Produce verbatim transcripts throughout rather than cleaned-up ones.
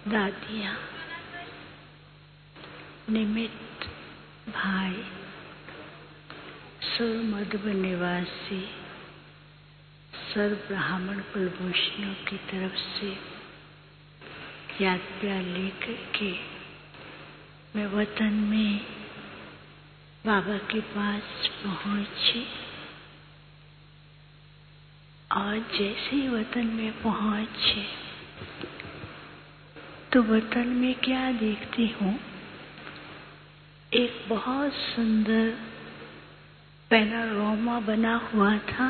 दादियाँ, निमित्त भाई, सर्व मधुबन निवासी सर्व ब्राह्मण कुलभूषणों की तरफ से याद प्यार लेकर के मैं वतन में बाबा के पास पहुंची। और जैसे ही वतन में पहुंचे तो वतन में क्या देखती हूँ, एक बहुत सुंदर पैनोरामा बना हुआ था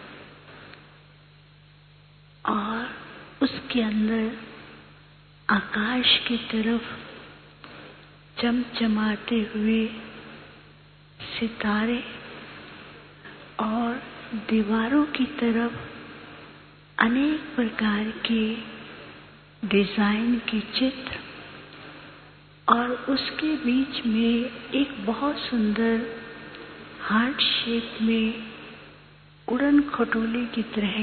और उसके अंदर आकाश की तरफ चमचमाते हुए सितारे और दीवारों की तरफ अनेक प्रकार के डिजाइन के चित्र और उसके बीच में एक बहुत सुंदर हार्ट शेप में उड़न खटोले की तरह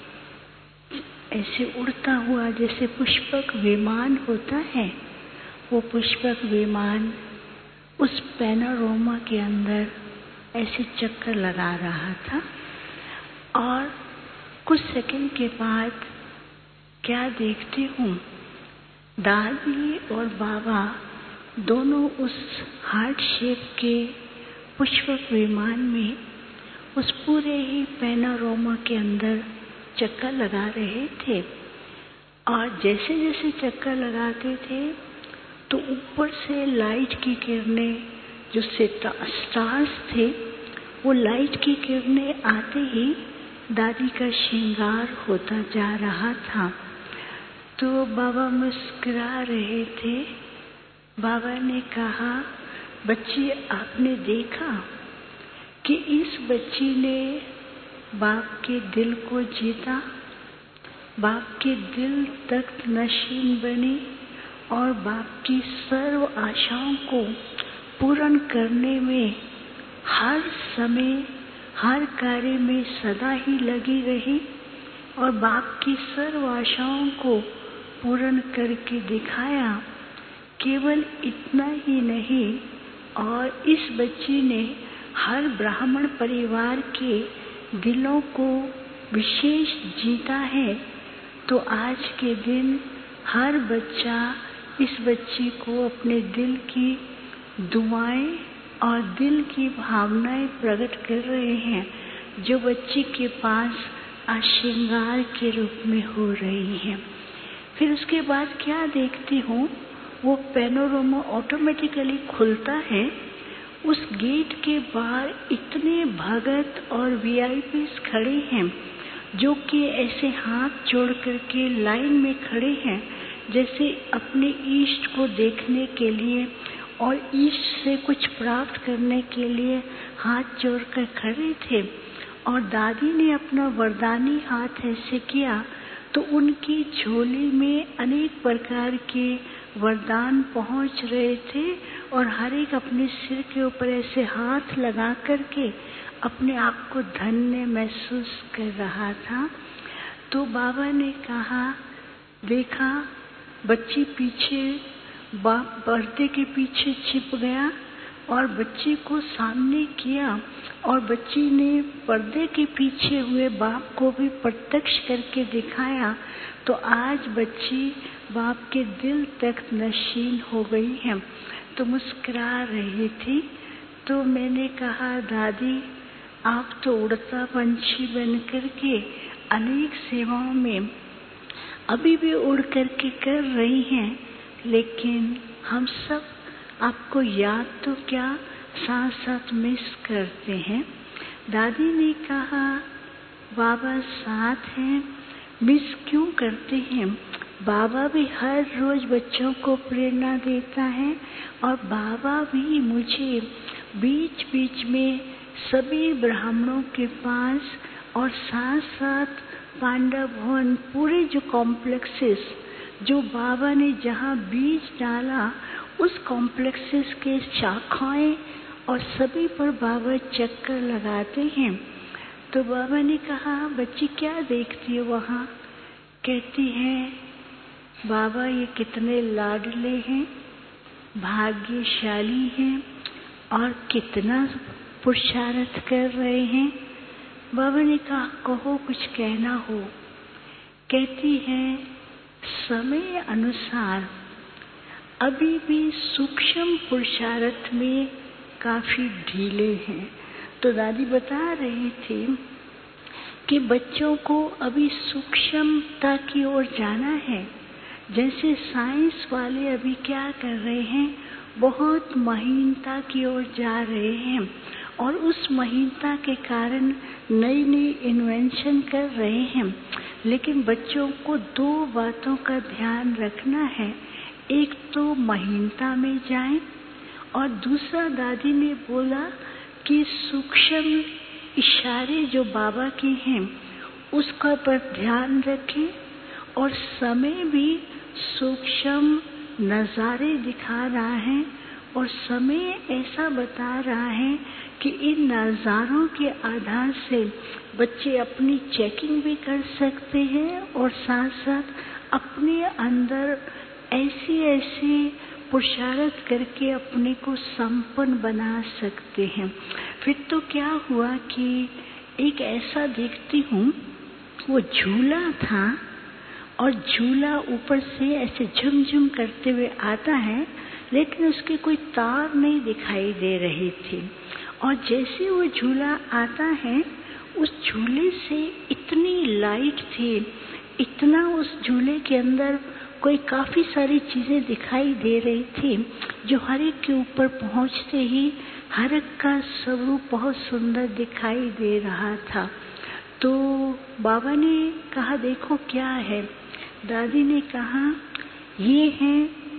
ऐसे उड़ता हुआ जैसे पुष्पक विमान होता है, वो पुष्पक विमान उस पैनोरामा के अंदर ऐसे चक्कर लगा रहा था। और कुछ सेकंड के बाद क्या देखती हूँ, दादी और बाबा दोनों उस हार्ट शेप के पुष्पक विमान में उस पूरे ही पैनोरामा के अंदर चक्कर लगा रहे थे। और जैसे जैसे चक्कर लगाते थे तो ऊपर से लाइट की किरणें, जो स्टार्स थे, वो लाइट की किरणें आते ही दादी का श्रृंगार होता जा रहा था। तो बाबा मुस्कुरा रहे थे। बाबा ने कहा, बच्ची आपने देखा कि इस बच्ची ने बाप के दिल को जीता, बाप के दिल तक नशीन बनी और बाप की सर्व आशाओं को पूर्ण करने में हर समय हर कार्य में सदा ही लगी रही और बाप की सर्व आशाओं को पूर्ण करके दिखाया। केवल इतना ही नहीं, और इस बच्ची ने हर ब्राह्मण परिवार के दिलों को विशेष जीता है। तो आज के दिन हर बच्चा इस बच्ची को अपने दिल की दुआएं और दिल की भावनाएं प्रकट कर रहे हैं, जो बच्ची के पास आज श्रृंगार के रूप में हो रही है। फिर उसके बाद क्या देखती हूँ, वो पैनोरामा ऑटोमेटिकली खुलता है। उस गेट के बाहर इतने भगत और वीआईपीस खड़े हैं जो कि ऐसे हाथ जोड़ करके लाइन में खड़े हैं, जैसे अपने ईष्ट को देखने के लिए और ईष्ट से कुछ प्राप्त करने के लिए हाथ जोड़कर खड़े थे। और दादी ने अपना वरदानी हाथ ऐसे किया तो उनकी झोली में अनेक प्रकार के वरदान पहुंच रहे थे और हर एक अपने सिर के ऊपर ऐसे हाथ लगा करके अपने आप को धन्य महसूस कर रहा था। तो बाबा ने कहा, देखा बच्ची पीछे बाप पर्दे के पीछे छिप गया और बच्ची को सामने किया और बच्ची ने पर्दे के पीछे हुए बाप को भी प्रत्यक्ष करके दिखाया। तो आज बच्ची बाप के दिल तक नशीन हो गई है। तो मुस्कुरा रही थी। तो मैंने कहा, दादी आप तो उड़ता पंछी बन करके अनेक सेवाओं में अभी भी उड़ करके कर रही हैं, लेकिन हम सब आपको याद तो क्या साथ साथ मिस करते हैं। दादी ने कहा, बाबा साथ हैं, मिस क्यों करते हैं, बाबा भी हर रोज बच्चों को प्रेरणा देता है और बाबा भी मुझे बीच बीच में सभी ब्राह्मणों के पास और साथ साथ पांडव भवन पूरे जो कॉम्प्लेक्सेस जो बाबा ने जहाँ बीज डाला उस कॉम्प्लेक्सेस के शाखाएं और सभी पर बाबा चक्कर लगाते हैं। तो बाबा ने कहा, बच्ची क्या देखती है वहाँ? कहती है, बाबा ये कितने लाडले हैं, भाग्यशाली हैं और कितना पुरुषार्थ कर रहे हैं। बाबा ने कहा कहो कुछ कहना हो। कहती है समय अनुसार अभी भी सूक्ष्म पुरुषार्थ में काफी ढीले हैं। तो दादी बता रही थी कि बच्चों को अभी सूक्ष्मता की ओर जाना है। जैसे साइंस वाले अभी क्या कर रहे हैं, बहुत महीनता की ओर जा रहे हैं और उस महीनता के कारण नई नई इन्वेंशन कर रहे हैं। लेकिन बच्चों को दो बातों का ध्यान रखना है, एक तो महीनता में जाएं और दूसरा दादी ने बोला कि सूक्ष्म इशारे जो बाबा के हैं उसका पर ध्यान रखें और समय भी सूक्ष्म नज़ारे दिखा रहा है और समय ऐसा बता रहा है कि इन नज़ारों के आधार से बच्चे अपनी चेकिंग भी कर सकते हैं और साथ साथ अपने अंदर ऐसी ऐसी पुरुषार्थ करके अपने को संपन्न बना सकते हैं। फिर तो क्या हुआ कि एक ऐसा देखती हूँ, वो झूला था और झूला ऊपर से ऐसे झुमझुम करते हुए आता है, लेकिन उसके कोई तार नहीं दिखाई दे रही थी। और जैसे वो झूला आता है, उस झूले से इतनी लाइट थी, इतना उस झूले के अंदर कोई काफी सारी चीजें दिखाई दे रही थी, जो हर एक के ऊपर पहुंचते ही हर एक का स्वरूप बहुत सुंदर दिखाई दे रहा था। तो बाबा ने कहा देखो क्या है। दादी ने कहा ये है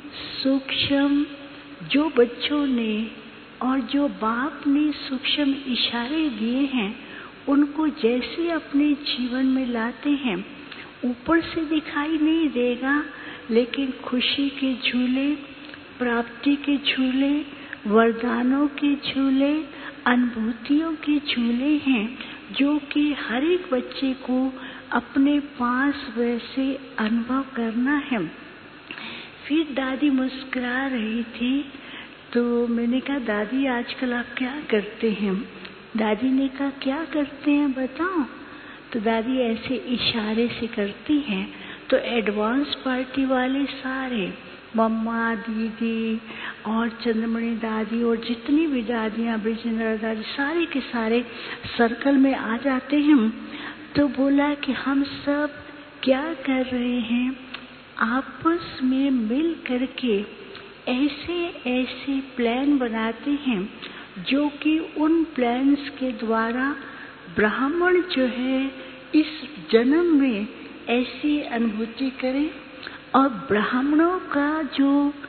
सूक्ष्म, जो बच्चों ने और जो बाप ने सूक्ष्म इशारे दिए हैं, उनको जैसे अपने जीवन में लाते हैं, ऊपर से दिखाई नहीं देगा, लेकिन खुशी के झूले, प्राप्ति के झूले, वरदानों के झूले, अनुभूतियों के झूले हैं, जो कि हर एक बच्चे को अपने पास वैसे अनुभव करना है। फिर दादी मुस्कुरा रही थी, तो मैंने कहा दादी आजकल आप क्या करते हैं? दादी ने कहा क्या करते हैं बताओ? तो दादी ऐसे इशारे से करती हैं, तो एडवांस पार्टी वाले सारे मम्मा, दीदी और चंद्रमणि दादी और जितनी भी दादियाँ, ब्रिजेंद्र दादी, सारे के सारे सर्कल में आ जाते हैं। तो बोला कि हम सब क्या कर रहे हैं, आपस में मिल करके ऐसे ऐसे प्लान बनाते हैं, जो कि उन प्लान्स के द्वारा ब्राह्मण जो है इस जन्म में ऐसी अनुभूति करें और ब्राह्मणों का जो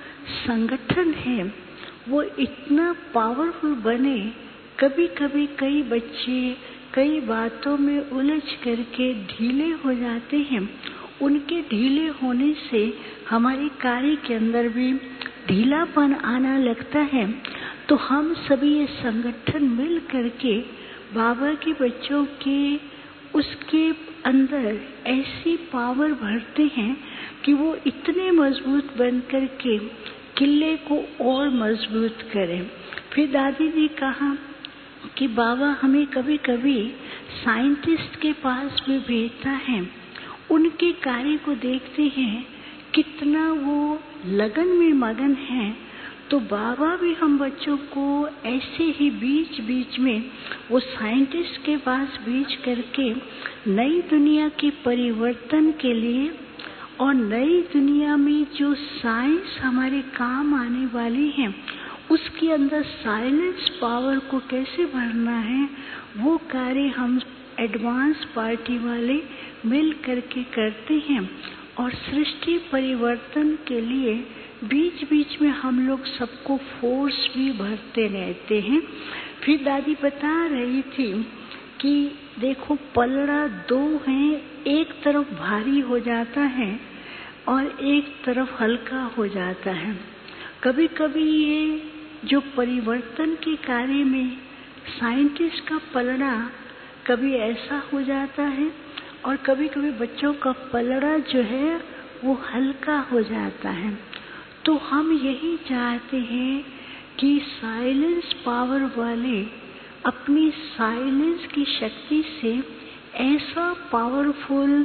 संगठन है वो इतना पावरफुल बने। कभी कभी कई बच्चे कई बातों में उलझ करके ढीले हो जाते हैं, उनके ढीले होने से हमारे कार्य के अंदर भी ढीलापन आना लगता है। तो हम सभी ये संगठन मिल करके बाबा के बच्चों के उसके अंदर ऐसी पावर भरते हैं कि वो इतने मजबूत बन करके किले को और मजबूत करें। फिर दादी ने कहा कि बाबा हमें कभी कभी साइंटिस्ट के पास भी भेजता है, उनके कार्य को देखते हैं कितना वो लगन में मगन है। तो बाबा भी हम बच्चों को ऐसे ही बीच बीच में वो साइंटिस्ट के पास भेज करके नई दुनिया के परिवर्तन के लिए और नई दुनिया में जो साइंस हमारे काम आने वाली है, उसके अंदर साइलेंस पावर को कैसे भरना है, वो कार्य हम एडवांस पार्टी वाले मिल करके करते हैं। और सृष्टि परिवर्तन के लिए बीच बीच में हम लोग सबको फोर्स भी भरते रहते हैं। फिर दादी बता रही थी कि देखो पलड़ा दो हैं, एक तरफ भारी हो जाता है और एक तरफ हल्का हो जाता है। कभी कभी ये जो परिवर्तन के कार्य में साइंटिस्ट का पलड़ा कभी ऐसा हो जाता है और कभी कभी बच्चों का पलड़ा जो है वो हल्का हो जाता है। तो हम यही चाहते हैं कि साइलेंस पावर वाले अपनी साइलेंस की शक्ति से ऐसा पावरफुल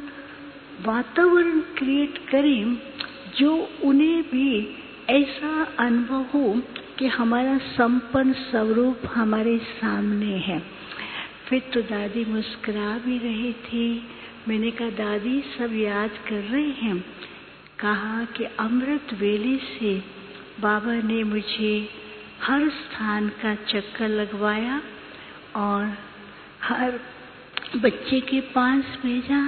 वातावरण क्रिएट करें जो उन्हें भी ऐसा अनुभव हो कि हमारा संपन्न स्वरूप हमारे सामने है। फिर तो दादी मुस्कुरा भी रही थी। मैंने कहा दादी सब याद कर रहे हैं। कहा कि अमृत वेले से बाबा ने मुझे हर स्थान का चक्कर लगवाया और हर बच्चे के पास भेजा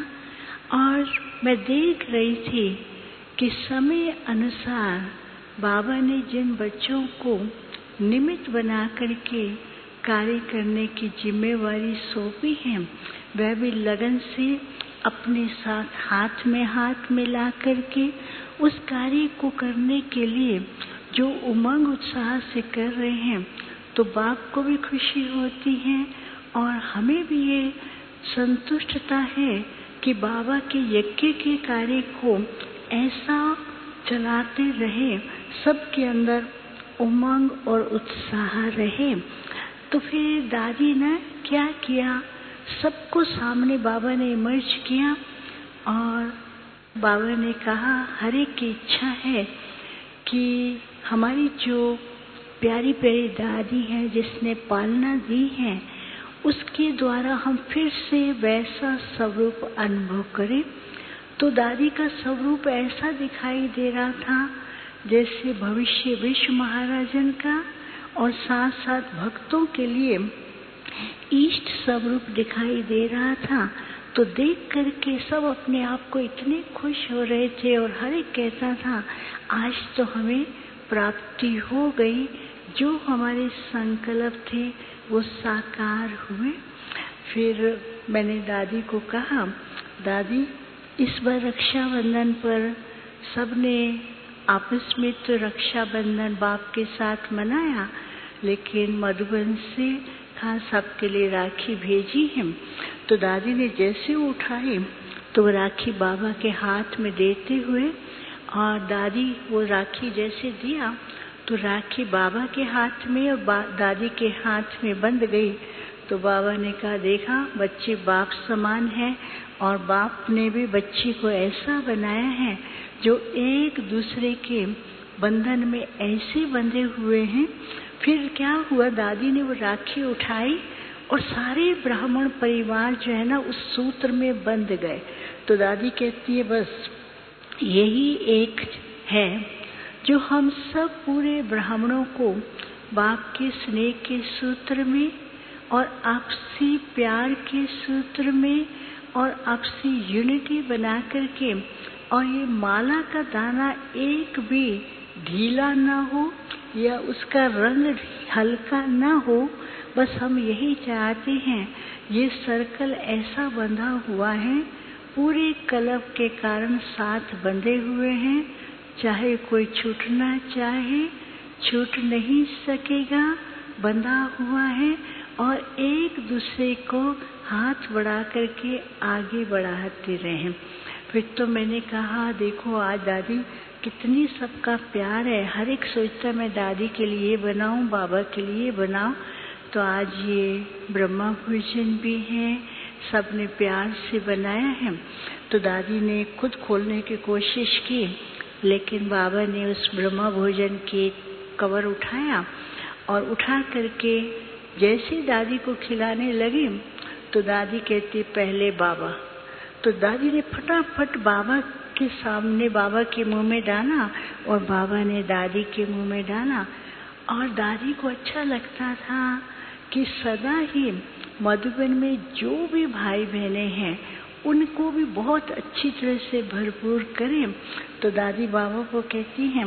और मैं देख रही थी कि समय अनुसार बाबा ने जिन बच्चों को निमित्त बना करके कार्य करने की जिम्मेवारी सौंपी है वह भी लगन से अपने साथ हाथ में हाथ मिला करके उस कार्य को करने के लिए जो उमंग उत्साह से कर रहे हैं, तो बाप को भी खुशी होती है और हमें भी ये संतुष्टता है कि बाबा के यज्ञ के कार्य को ऐसा चलाते रहे, सबके अंदर उमंग और उत्साह रहे। तो फिर दादी ने क्या किया, सबको सामने बाबा ने इमर्ज किया और बाबा ने कहा हर एक की इच्छा है कि हमारी जो प्यारी प्यारी दादी है जिसने पालना दी है उसके द्वारा हम फिर से वैसा स्वरूप अनुभव करें। तो दादी का स्वरूप ऐसा दिखाई दे रहा था जैसे भविष्य विश्व महाराजन का और साथ साथ भक्तों के लिए इष्ट स्वरूप दिखाई दे रहा था। तो देख करके सब अपने आप को इतने खुश हो रहे थे और हर एक कहता था आज तो हमें प्राप्ति हो गई, जो हमारे संकल्प थे वो साकार हुए। फिर मैंने दादी को कहा दादी इस बार रक्षाबंधन पर सबने आपस में तो रक्षाबंधन बाप के साथ मनाया, लेकिन मधुबन से खान साहब के लिए राखी भेजी है। तो दादी ने जैसे उठाई तो राखी बाबा के हाथ में देते हुए और दादी वो राखी जैसे दिया तो राखी बाबा के हाथ में और दादी के हाथ में बंध गई। तो बाबा ने कहा देखा बच्चे बाप समान है और बाप ने भी बच्चे को ऐसा बनाया है जो एक दूसरे के बंधन में ऐसे बंधे हुए हैं। फिर क्या हुआ, दादी ने वो राखी उठाई और सारे ब्राह्मण परिवार जो है ना उस सूत्र में बंध गए। तो दादी कहती है बस यही एक है जो हम सब पूरे ब्राह्मणों को बाप के स्नेह के सूत्र में और आपसी प्यार के सूत्र में और आपसी यूनिटी बना करके और ये माला का दाना एक भी ढीला ना हो या उसका रंग हल्का ना हो, बस हम यही चाहते हैं। ये सर्कल ऐसा बंधा हुआ है, पूरे कलप के कारण साथ बंधे हुए हैं, चाहे कोई छूटना चाहे छूट नहीं सकेगा, बंधा हुआ है और एक दूसरे को हाथ बढ़ा करके आगे बढ़ाते रहें। फिर तो मैंने कहा देखो आज दादी कितनी सबका प्यार है, हर एक सोचता मैं दादी के लिए बनाऊं, बाबा के लिए बनाऊं। तो आज ये ब्रह्मा भोजन भी है, सबने प्यार से बनाया है। तो दादी ने खुद खोलने की कोशिश की, लेकिन बाबा ने उस ब्रह्मा भोजन के कवर उठाया और उठा करके जैसे दादी को खिलाने लगी तो दादी कहती पहले बाबा। तो दादी ने फटाफट बाबा के सामने बाबा के मुंह में डाला और बाबा ने दादी के मुंह में डाला। और दादी को अच्छा लगता था कि सदा ही मधुबन में जो भी भाई बहनें हैं उनको भी बहुत अच्छी तरह से भरपूर करें। तो दादी बाबा को कहती हैं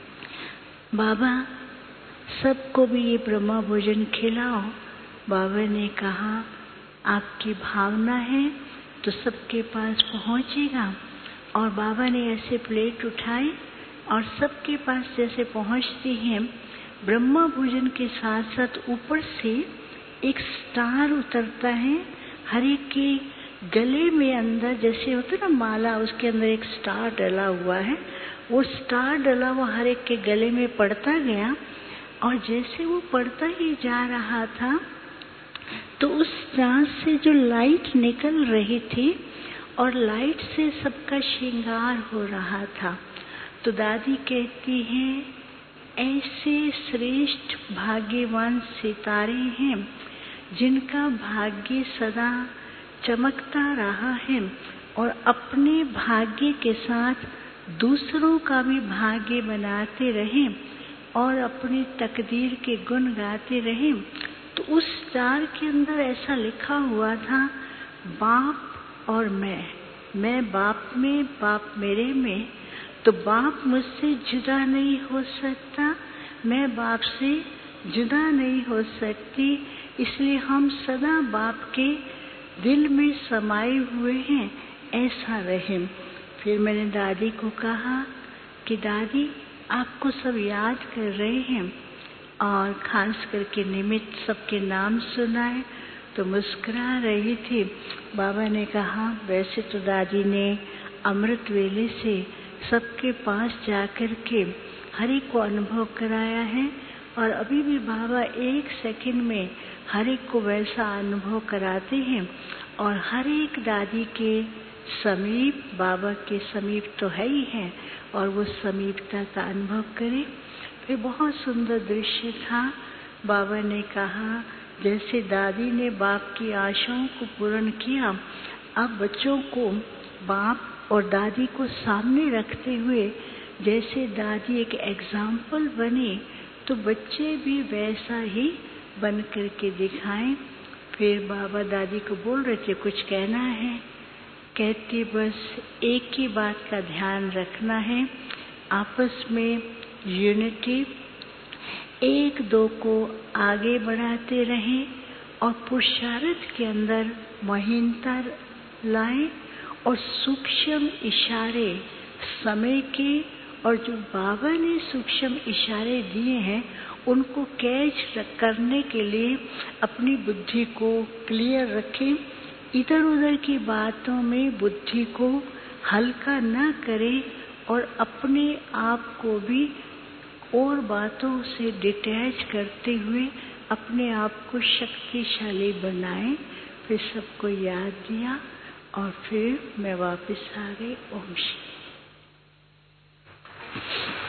बाबा सबको भी ये ब्रह्मा भोजन खिलाओ। बाबा ने कहा आपकी भावना है तो सबके पास पहुंचेगा। और बाबा ने ऐसे प्लेट उठाई और सबके पास जैसे पहुंचती है, ब्रह्मा भोजन के साथ साथ ऊपर से एक स्टार उतरता है, हर एक के गले में अंदर जैसे होता है ना माला, उसके अंदर एक स्टार डला हुआ है, वो स्टार डला हुआ हर एक के गले में पड़ता गया। और जैसे वो पड़ता ही जा रहा था तो उस स्टार से जो लाइट निकल रही थी और लाइट से सबका श्रृंगार हो रहा था। तो दादी कहती हैं, ऐसे श्रेष्ठ भाग्यवान सितारे हैं जिनका भाग्य सदा चमकता रहा है और अपने भाग्य के साथ दूसरों का भी भाग्य बनाते रहें और अपनी तकदीर के गुण गाते रहें। तो उस स्टार के अंदर ऐसा लिखा हुआ था, बाप और मैं, मैं बाप में, बाप मेरे में। तो बाप मुझसे जुदा नहीं हो सकता, मैं बाप से जुदा नहीं हो सकती, इसलिए हम सदा बाप के दिल में समाये हुए हैं, ऐसा रहे। फिर मैंने दादी को कहा कि दादी आपको सब याद कर रहे हैं और खास करके निमित्त सबके नाम सुनाए तो मुस्कुरा रही थी। बाबा ने कहा, वैसे तो दादी ने अमृत वेले से सबके पास जाकर के हर एक को अनुभव कराया है और अभी भी बाबा एक सेकंड में हर एक को वैसा अनुभव कराते हैं और हर एक दादी के समीप, बाबा के समीप तो है ही है और वो समीपता का अनुभव करे। फिर बहुत सुंदर दृश्य था। बाबा ने कहा, जैसे दादी ने बाप की आशाओं को पूर्ण किया, अब बच्चों को बाप और दादी को सामने रखते हुए जैसे दादी एक एग्जाम्पल बने तो बच्चे भी वैसा ही बन करके दिखाएं। फिर बाबा दादी को बोल रहे थे, कुछ कहना है? कहती, बस एक ही बात का ध्यान रखना है, आपस में यूनिटी, एक दो को आगे बढ़ाते रहें और पुरुषार्थ के अंदर महीनता लाएं और सूक्ष्म इशारे समय के, और जो बाबा ने सूक्ष्म इशारे दिए हैं उनको कैच करने के लिए अपनी बुद्धि को क्लियर रखें। इधर उधर की बातों में बुद्धि को हल्का न करें और अपने आप को भी और बातों से डिटैच करते हुए अपने आप को शक्तिशाली बनाएं। फिर सबको याद दिया और फिर मैं वापस आ गई। ओम शांति।